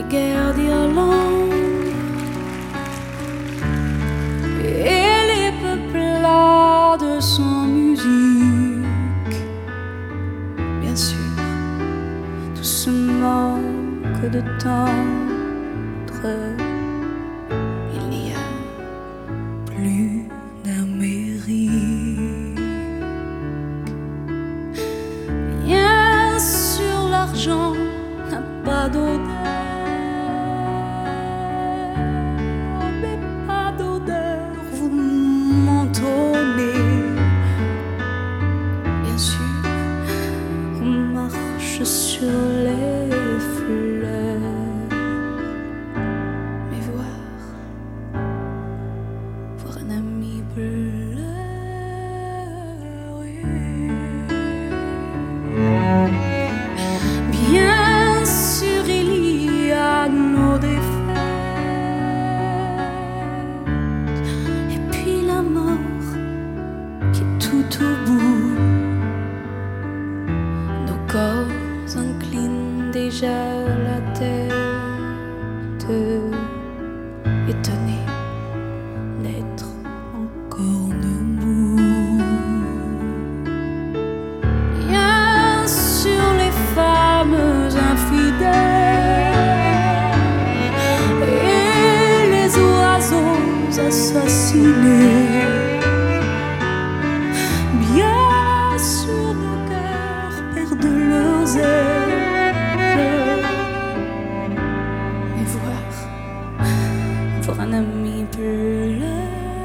guerre d'Irlande et les peuplades sans musique. Bien sûr, tout ce manque de tendre, il n'y a plus d'Amérique. Bien sûr, l'argent n'a pas d'odeur, mais pas d'odeur, vous mentonnez. Bien sûr, on marche sur les fleurs, mais voir un ami pleurer. Bien sûr, il y a nos défaites, et puis la mort qui est tout au bout. Nos corps inclinent déjà la tête, étonnés d'être encore debout. Bien sûr, les femmes infidèles et les oiseaux assassinés. Bien sûr, nos cœurs perdent leurs ailes. Mais voir un ami pleurer.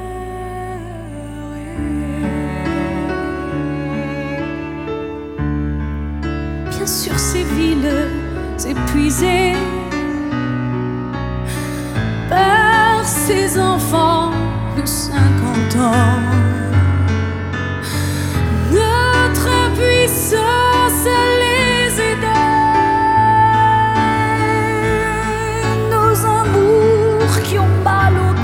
Bien sûr, ces villes épuisées par ces enfants de 50 ans. Notre puissance les aidait, nos amours qui ont mal aux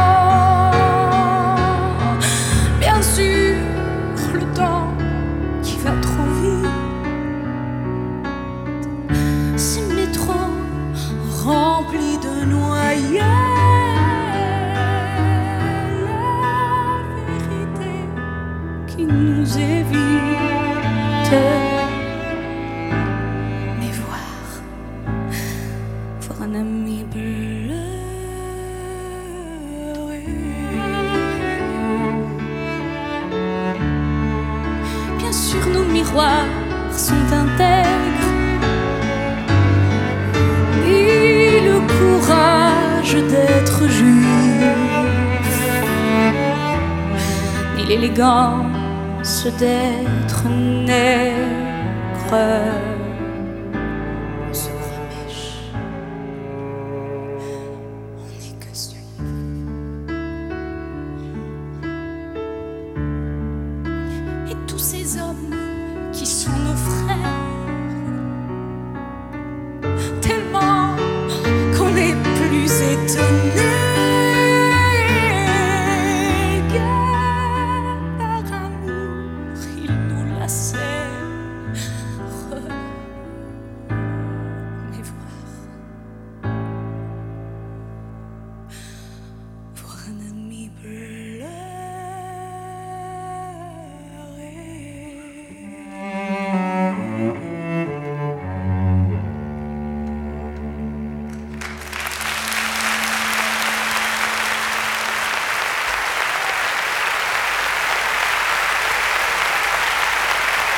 dents. Bien sûr, le temps qui va trop vite, ces métros remplis de noyades, la vérité qui nous évite. Mais voir un ami pleurer. Bien sûr, nos miroirs sont intègres, ni le courage d'être juif, ni l'élégance d'être nègre.